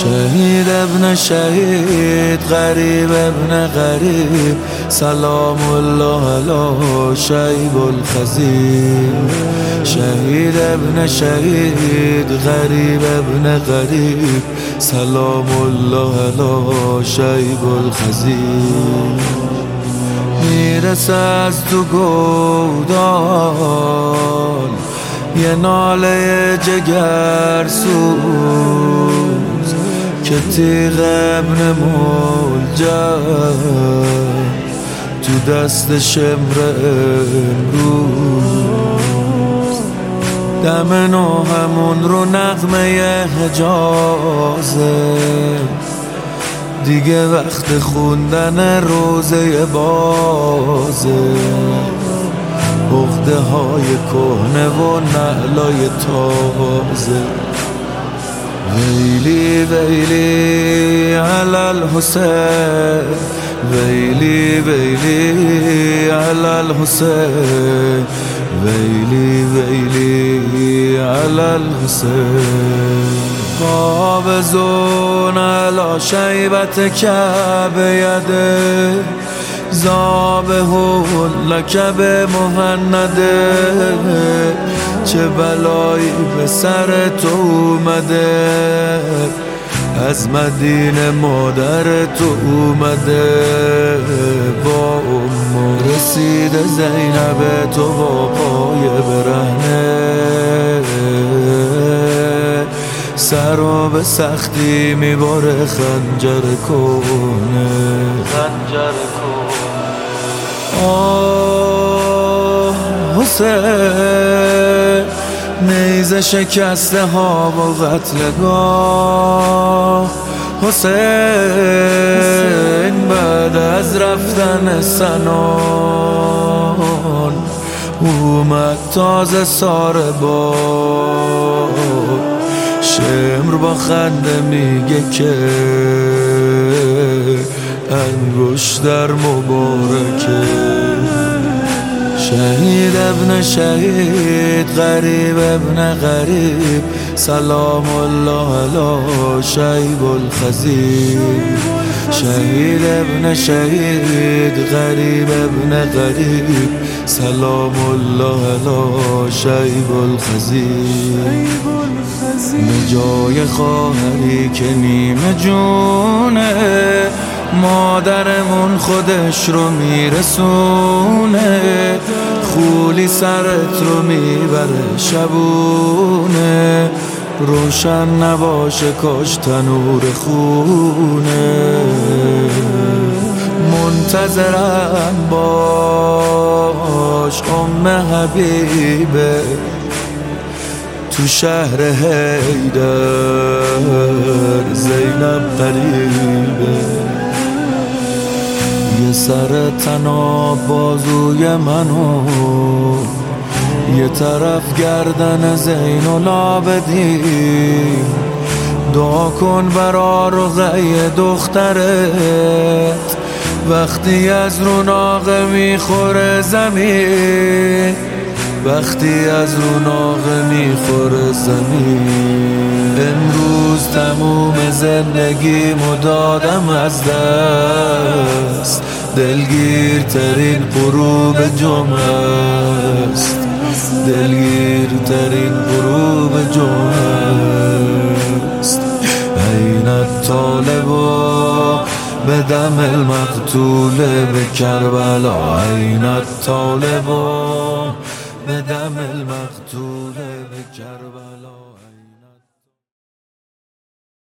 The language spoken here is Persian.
شهید ابن شهید، غریب ابن غریب، سلام الله علی شیب الخزیب. شهید ابن شهید، غریب ابن غریب، سلام الله علی شیب الخزیب. میرسه از تو گودال یه ناله جگر سوز که تیغ ابن ملجم تو دست شمر امروز. دم نوحمون رو نغمه حجازه، دیگه وقت خوندن روزه بازه. عقده های کهنه و نعلای تازه. ویلی ویلی علی الحسین، ویلی ویلی علی الحسین، ویلی ویلی علی الحسین. قابضون علی شیبت کعبه یده، ذابحون لک بمهنده. چه بلایی به سر تو اومده، از مدینه مادر تو اومده. با امو رسیده زینب تو با پای برهنه، سر رو به سختی میباره خنجر کهنه، خنجر کهنه. آه حسین، نیزه شکسته ها و قتلگاه. حسین بعد از رفتن سنان اومد تازه ساره باد. شمر با خنده میگه که انگشتر مبارکه. شهید ابن شهید، غریب ابن غریب، سلام الله علی شیب الخزیب. شهید ابن شهید، غریب ابن غریب، سلام الله علی شیب الخزیب. جای خواهری که نیمه جونه، مادرمون خودش رو میرسونه. خولی سرت رو میبره شبونه، روشن نباشه کاش تنور خونه. منتظرم باش ام حبیبه، تو شهر حیدر زینب قریبه. یه سر تناب بازوی منو، یه طرف گردن زین العابدین. دعا کن برا رقیه دخترت، وقتی از رو ناقه میخوره زمین، وقتی از رو ناقه میخوره زمین. امروز تموم زندگیمو دادم از دست، دلگیرترین غروب جمعه است، دلگیرترین غروب جمعه است. این الطالب به دم المقتول به کربلا، این الطالب به دم المقتول به کربلا.